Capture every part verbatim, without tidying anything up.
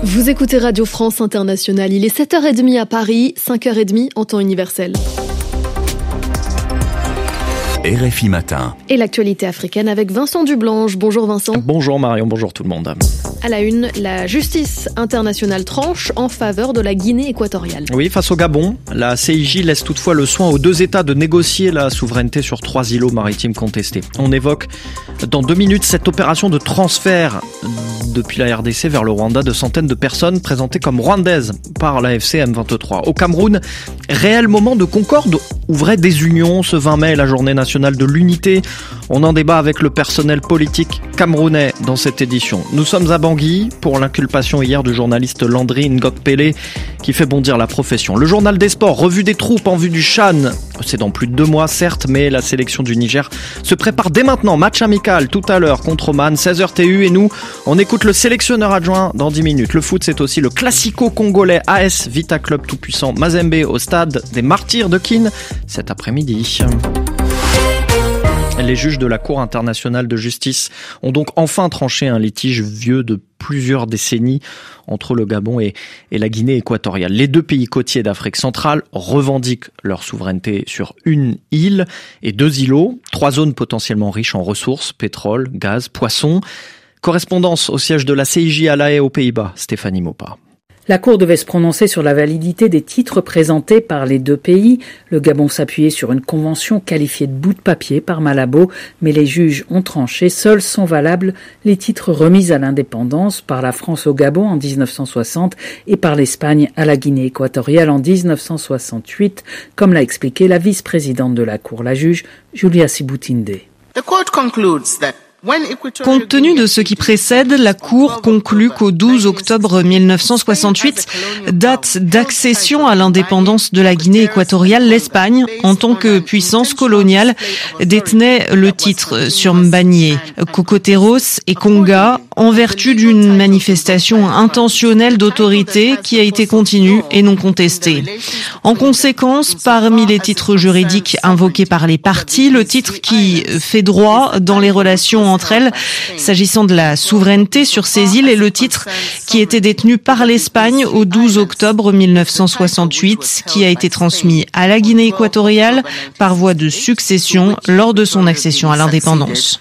Vous écoutez Radio France Internationale, il est sept heures trente à Paris, cinq heures trente en temps universel. R F I Matin. Et l'actualité africaine avec Vincent Dublanche. Bonjour Vincent. Bonjour Marion, bonjour tout le monde. À la une, la justice internationale tranche en faveur de la Guinée équatoriale. Oui, face au Gabon, la C I J laisse toutefois le soin aux deux États de négocier la souveraineté sur trois îlots maritimes contestés. On évoque dans deux minutes cette opération de transfert depuis la R D C vers le Rwanda de centaines de personnes présentées comme rwandaises par l'A F C M vingt-trois. Au Cameroun, réel moment de concorde ou vraie désunion. Ce vingt mai, la journée nationale de l'unité. On en débat avec le personnel politique camerounais dans cette édition. Nous sommes à Bangui pour l'inculpation hier du journaliste Landry Ngok-Pele qui fait bondir la profession. Le journal des sports, revue des troupes en vue du CHAN. C'est dans plus de deux mois certes, mais la sélection du Niger se prépare dès maintenant. Match amical tout à l'heure contre Oman, seize heures T U et nous, on écoute le sélectionneur adjoint dans dix minutes. Le foot, c'est aussi le classico congolais A S Vita Club tout-puissant Mazembe au stade des Martyrs de Kin cet après-midi. Les juges de la Cour internationale de justice ont donc enfin tranché un litige vieux de plusieurs décennies entre le Gabon et, et la Guinée équatoriale. Les deux pays côtiers d'Afrique centrale revendiquent leur souveraineté sur une île et deux îlots, trois zones potentiellement riches en ressources, pétrole, gaz, poissons. Correspondance au siège de la C I J à La Haye aux Pays-Bas, Stéphanie Maupas. La Cour devait se prononcer sur la validité des titres présentés par les deux pays. Le Gabon s'appuyait sur une convention qualifiée de bout de papier par Malabo, mais les juges ont tranché. Seuls sont valables les titres remis à l'indépendance par la France au Gabon en dix-neuf cent soixante et par l'Espagne à la Guinée équatoriale en dix-neuf cent soixante-huit, comme l'a expliqué la vice-présidente de la Cour, la juge Julia Sibutinde. The court concludes that Compte tenu de ce qui précède, la Cour conclut qu'au douze octobre mille neuf cent soixante-huit, date d'accession à l'indépendance de la Guinée équatoriale, l'Espagne, en tant que puissance coloniale, détenait le titre sur Mbagné, Cocoteros et Conga, en vertu d'une manifestation intentionnelle d'autorité qui a été continue et non contestée. En conséquence, parmi les titres juridiques invoqués par les parties, le titre qui fait droit dans les relations entre elles, s'agissant de la souveraineté sur ces îles, est le titre qui était détenu par l'Espagne au douze octobre mille neuf cent soixante-huit, qui a été transmis à la Guinée équatoriale par voie de succession lors de son accession à l'indépendance.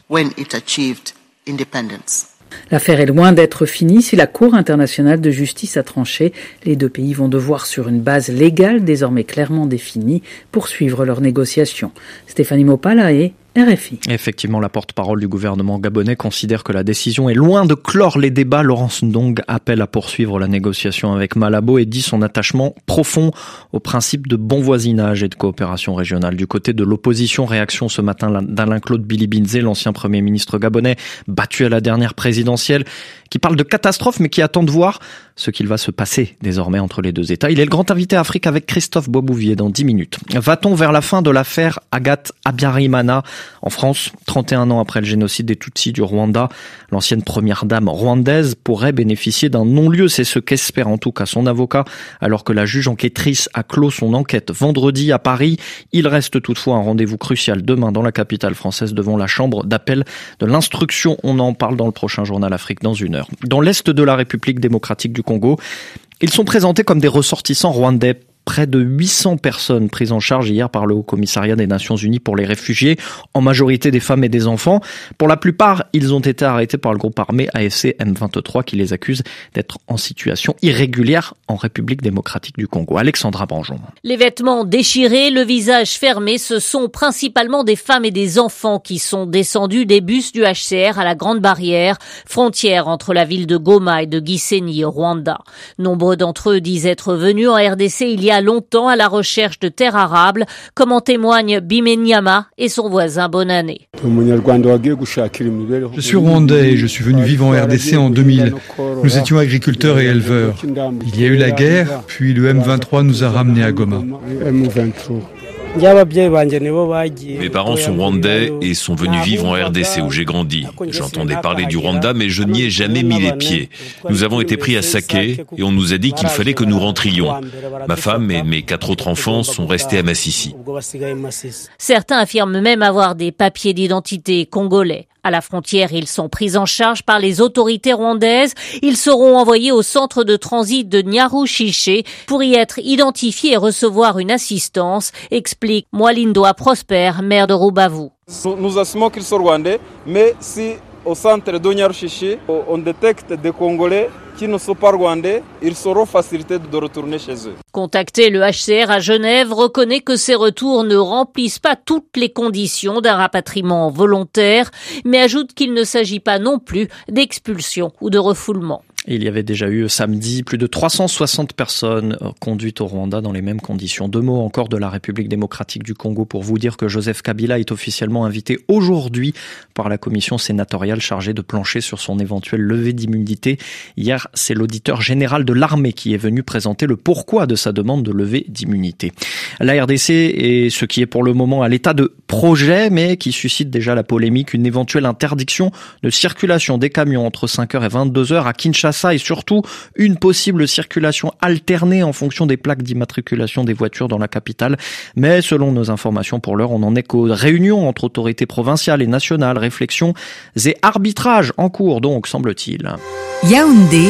L'affaire est loin d'être finie. Si la Cour internationale de justice a tranché, les deux pays vont devoir, sur une base légale désormais clairement définie, poursuivre leurs négociations. Stéphanie Maupas, La Haye, R F I. Effectivement, la porte-parole du gouvernement gabonais considère que la décision est loin de clore les débats. Laurence Ndong appelle à poursuivre la négociation avec Malabo et dit son attachement profond au principe de bon voisinage et de coopération régionale. Du côté de l'opposition, réaction ce matin d'Alain-Claude Bilibinze, l'ancien Premier ministre gabonais, battu à la dernière présidentielle, qui parle de catastrophe mais qui attend de voir ce qu'il va se passer désormais entre les deux États. Il est le grand invité Afrique avec Christophe Boisbouvier dans dix minutes. Va-t-on vers la fin de l'affaire Agathe Habyarimana en France? trente et un ans après le génocide des Tutsis du Rwanda, l'ancienne première dame rwandaise pourrait bénéficier d'un non-lieu. C'est ce qu'espère en tout cas son avocat, alors que la juge enquêtrice a clos son enquête vendredi à Paris. Il reste toutefois un rendez-vous crucial demain dans la capitale française devant la chambre d'appel de l'instruction. On en parle dans le prochain journal Afrique dans une heure. Dans l'est de la République démocratique du Congo, ils sont présentés comme des ressortissants rwandais. Près de huit cents personnes prises en charge hier par le Haut-Commissariat des Nations Unies pour les réfugiés, en majorité des femmes et des enfants. Pour la plupart, ils ont été arrêtés par le groupe armé A F C M vingt-trois qui les accuse d'être en situation irrégulière en République démocratique du Congo. Alexandra Banjon. Les vêtements déchirés, le visage fermé, ce sont principalement des femmes et des enfants qui sont descendus des bus du H C R à la Grande Barrière, frontière entre la ville de Goma et de Gisenyi au Rwanda. Nombreux d'entre eux disent être venus en R D C il y a longtemps à la recherche de terres arables, comme en témoigne Bimenyama et son voisin Bonane. Je suis rwandais et je suis venu vivre en R D C en deux mille. Nous étions agriculteurs et éleveurs. Il y a eu la guerre, puis le M vingt-trois nous a ramenés à Goma. Mes parents sont rwandais et sont venus vivre en R D C où j'ai grandi. J'entendais parler du Rwanda mais je n'y ai jamais mis les pieds. Nous avons été pris à Saké et on nous a dit qu'il fallait que nous rentrions. Ma femme et mes quatre autres enfants sont restés à Massissi. Certains affirment même avoir des papiers d'identité congolais. À la frontière, ils sont pris en charge par les autorités rwandaises. Ils seront envoyés au centre de transit de Nyarushishi pour y être identifiés et recevoir une assistance, explique Mwalindoa Prosper, maire de Rubavu. Nous assumons qu'ils sont rwandais, mais si au centre de Nyarushishi, on détecte des Congolais qui ne sont pas rwandais, ils seront facilités de retourner chez eux. Contacté, le H C R à Genève reconnaît que ces retours ne remplissent pas toutes les conditions d'un rapatriement volontaire, mais ajoute qu'il ne s'agit pas non plus d'expulsion ou de refoulement. Il y avait déjà eu samedi plus de trois cent soixante personnes conduites au Rwanda dans les mêmes conditions. Deux mots encore de la République démocratique du Congo pour vous dire que Joseph Kabila est officiellement invité aujourd'hui par la commission sénatoriale chargée de plancher sur son éventuelle levée d'immunité. Hier, c'est l'auditeur général de l'armée qui est venu présenter le pourquoi de sa demande de levée d'immunité. La R D C est ce qui est pour le moment à l'état de projet, mais qui suscite déjà la polémique, une éventuelle interdiction de circulation des camions entre cinq heures et vingt-deux heures à Kinshasa et surtout une possible circulation alternée en fonction des plaques d'immatriculation des voitures dans la capitale. Mais selon nos informations pour l'heure, on n'en est qu'aux réunions entre autorités provinciales et nationales, réflexions et arbitrages en cours donc, semble-t-il. Yaoundé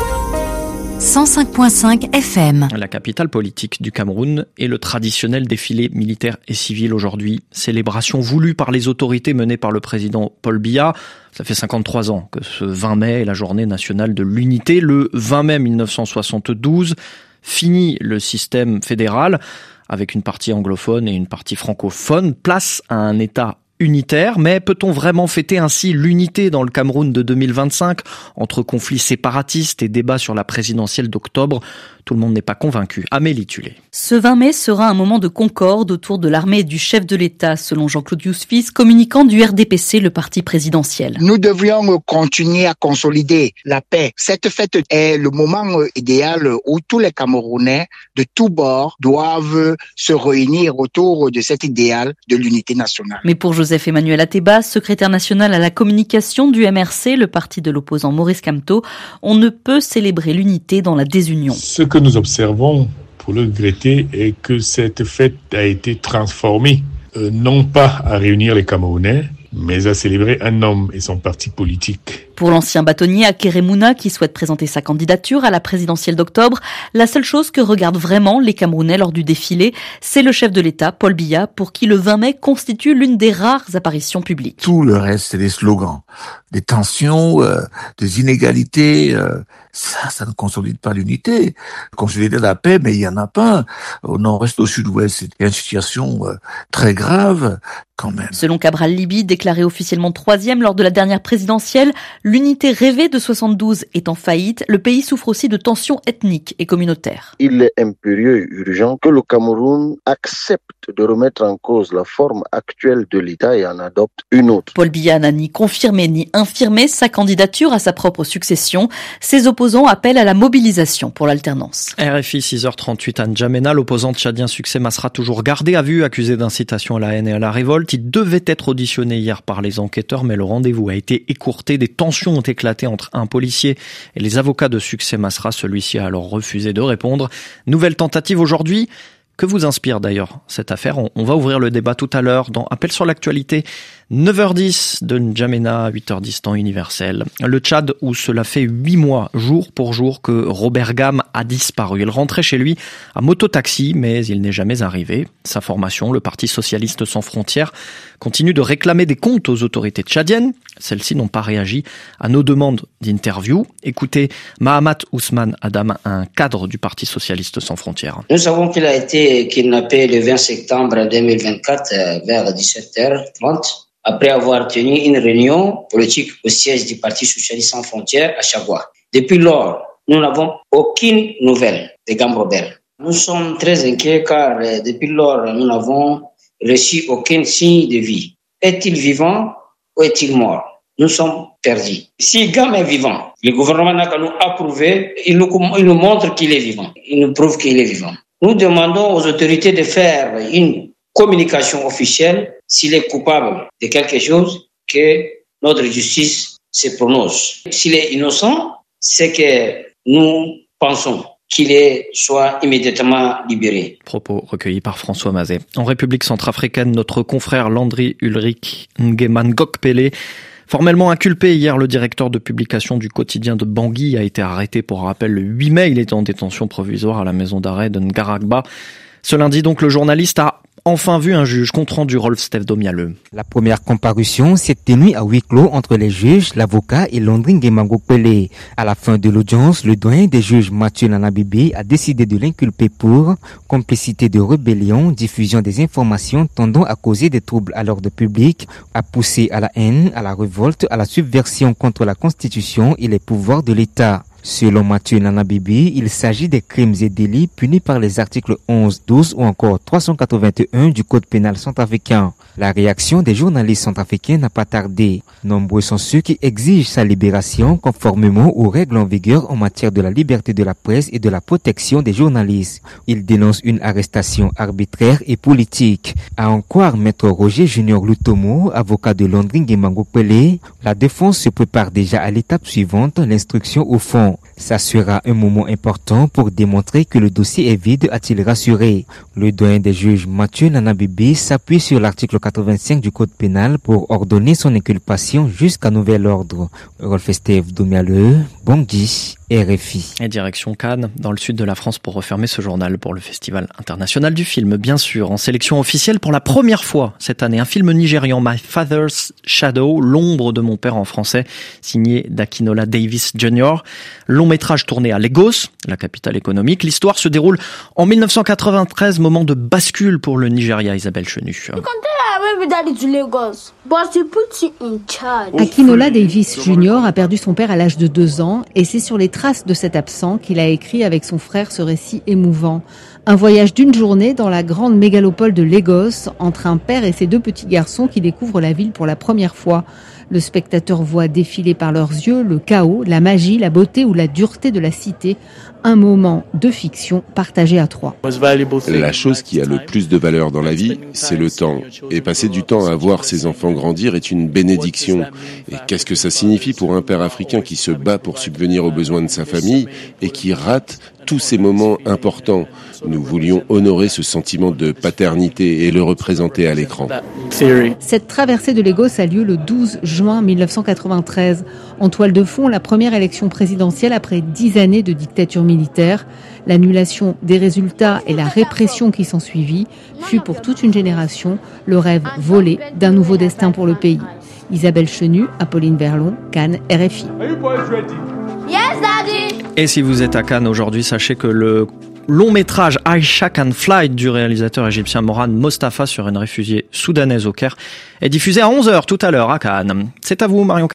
cent cinq virgule cinq F M. La capitale politique du Cameroun et le traditionnel défilé militaire et civil aujourd'hui. Célébration voulue par les autorités menées par le président Paul Biya. Ça fait cinquante-trois ans que ce vingt mai est la journée nationale de l'unité. Le vingt mai mille neuf cent soixante-douze, fini le système fédéral avec une partie anglophone et une partie francophone. Place à un État unitaire, mais peut-on vraiment fêter ainsi l'unité dans le Cameroun de deux mille vingt-cinq entre conflits séparatistes et débats sur la présidentielle d'octobre? Tout le monde n'est pas convaincu. Amélie Tulé. Ce vingt mai sera un moment de concorde autour de l'armée et du chef de l'État, selon Jean-Claude Yousfis, communicant du R D P C, le parti présidentiel. Nous devrions continuer à consolider la paix. Cette fête est le moment idéal où tous les Camerounais de tous bords doivent se réunir autour de cet idéal de l'unité nationale. Mais pour Joseph Emmanuel Ateba, secrétaire national à la communication du M R C, le parti de l'opposant Maurice Kamto, on ne peut célébrer l'unité dans la désunion. Ce que nous observons, pour le regretter, est que cette fête a été transformée, euh, non pas à réunir les Camerounais, mais à célébrer un homme et son parti politique. Pour l'ancien bâtonnier Akeremouna, qui souhaite présenter sa candidature à la présidentielle d'octobre, la seule chose que regardent vraiment les Camerounais lors du défilé, c'est le chef de l'État, Paul Biya, pour qui le vingt mai constitue l'une des rares apparitions publiques. Tout le reste, c'est des slogans, des tensions, euh, des inégalités. Euh, ça, ça ne consolide pas l'unité. Consolider la paix, mais il y en a pas. Au nord-est, au sud-ouest, c'est une situation euh, très grave. Quand même. Selon Cabral Libi, déclaré officiellement troisième lors de la dernière présidentielle, l'unité rêvée de soixante-douze est en faillite. Le pays souffre aussi de tensions ethniques et communautaires. Il est impérieux et urgent que le Cameroun accepte de remettre en cause la forme actuelle de l'État et en adopte une autre. Paul Biya n'a ni confirmé ni infirmé sa candidature à sa propre succession. Ses opposants appellent à la mobilisation pour l'alternance. R F I six heures trente-huit à N'Djamena, l'opposant tchadien Succès Masra toujours gardé à vue, accusé d'incitation à la haine et à la révolte. Il devait être auditionné hier par les enquêteurs, mais le rendez-vous a été écourté. Des tensions ont éclaté entre un policier et les avocats de Succès Masra. Celui-ci a alors refusé de répondre. Nouvelle tentative aujourd'hui. Que vous inspire d'ailleurs cette affaire? on, on va ouvrir le débat tout à l'heure dans Appel sur l'actualité. neuf heures dix de N'Djamena, huit heures dix temps universel. Le Tchad où cela fait huit mois, jour pour jour, que Robert Gam a disparu. Il rentrait chez lui à mototaxi, mais il n'est jamais arrivé. Sa formation, le Parti socialiste sans frontières, continue de réclamer des comptes aux autorités tchadiennes. Celles-ci n'ont pas réagi à nos demandes d'interview. Écoutez Mahamat Ousmane Adam, un cadre du Parti socialiste sans frontières. Nous savons qu'il a été kidnappé le vingt septembre deux mille vingt-quatre vers dix-sept heures trente. Après avoir tenu une réunion politique au siège du Parti socialiste sans frontières à Chagua. Depuis lors, nous n'avons aucune nouvelle de Gam Robert. Nous sommes très inquiets car depuis lors, nous n'avons reçu aucun signe de vie. Est-il vivant ou est-il mort? Nous sommes perdus. Si Gam est vivant, le gouvernement n'a qu'à nous approuver, il nous, il nous montre qu'il est vivant. Il nous prouve qu'il est vivant. Nous demandons aux autorités de faire une communication officielle, s'il est coupable de quelque chose, que notre justice se prononce. S'il est innocent, c'est que nous pensons qu'il est soit immédiatement libéré. Propos recueillis par François Mazet. En République centrafricaine, notre confrère Landry Ulrich Nguema Ngokpele Formellement inculpé hier, le directeur de publication du quotidien de Bangui a été arrêté pour rappel le huit mai. Il est en détention provisoire à la maison d'arrêt de Ngaragba. Ce lundi donc, le journaliste a enfin vu un juge. Compte rendu Rolf Steph Domialeux. La première comparution s'est tenue à huis clos entre les juges, l'avocat et Landry Nguema Pele. À la fin de l'audience, le doyen des juges Mathieu Nana Bébé a décidé de l'inculper pour complicité de rébellion, diffusion des informations tendant à causer des troubles à l'ordre public, à pousser à la haine, à la révolte, à la subversion contre la Constitution et les pouvoirs de l'État. Selon Mathieu Nana Bibi, il s'agit des crimes et délits punis par les articles onze, douze ou encore trois cent quatre-vingt-un du Code pénal centrafricain. La réaction des journalistes centrafricains n'a pas tardé. Nombreux sont ceux qui exigent sa libération conformément aux règles en vigueur en matière de la liberté de la presse et de la protection des journalistes. Ils dénoncent une arrestation arbitraire et politique. À en croire Maître Roger Junior Lutomo, avocat de Landry Nguema Pele, la défense se prépare déjà à l'étape suivante, l'instruction au fond. Ça sera un moment important pour démontrer que le dossier est vide, a-t-il rassuré. Le doyen des juges Mathieu Nana Bibi s'appuie sur l'article quatre-vingt-cinq du Code pénal pour ordonner son inculpation jusqu'à nouvel ordre. Rolf Steph Domialeux, Bangui, R F I. Et direction Cannes, dans le sud de la France, pour refermer ce journal pour le Festival international du film. Bien sûr, en sélection officielle pour la première fois cette année, un film nigérian, My Father's Shadow, l'ombre de mon père en français, signé d'Akinola Davis junior Long métrage tourné à Lagos, la capitale économique. L'histoire se déroule en mille neuf cent quatre-vingt-treize, moment de bascule pour le Nigeria. Isabelle Chenu. Akinola Davis junior a perdu son père à l'âge de deux ans et c'est sur les traces de cet absent qu'il a écrit avec son frère ce récit émouvant. Un voyage d'une journée dans la grande mégalopole de Lagos entre un père et ses deux petits garçons qui découvrent la ville pour la première fois. Le spectateur voit défiler par leurs yeux le chaos, la magie, la beauté ou la dureté de la cité. Un moment de fiction partagé à trois. La chose qui a le plus de valeur dans la vie, c'est le temps. Et passer du temps à voir ses enfants grandir est une bénédiction. Et qu'est-ce que ça signifie pour un père africain qui se bat pour subvenir aux besoins de sa famille et qui rate tous ces moments importants? Nous voulions honorer ce sentiment de paternité et le représenter à l'écran. Cette traversée de Lagos a lieu le douze juin mille neuf cent quatre-vingt-treize. En toile de fond, la première élection présidentielle après dix années de dictature militaire. L'annulation des résultats et la répression qui s'ensuivit fut pour toute une génération le rêve volé d'un nouveau destin pour le pays. Isabelle Chenu, Apolline Verlon, Cannes, R F I. Yes, Daddy. Et si vous êtes à Cannes aujourd'hui, sachez que le long métrage Aisha Can Fly du réalisateur égyptien Moran Mostafa sur une réfugiée soudanaise au Caire est diffusé à onze heures tout à l'heure à Cannes. C'est à vous, Marion.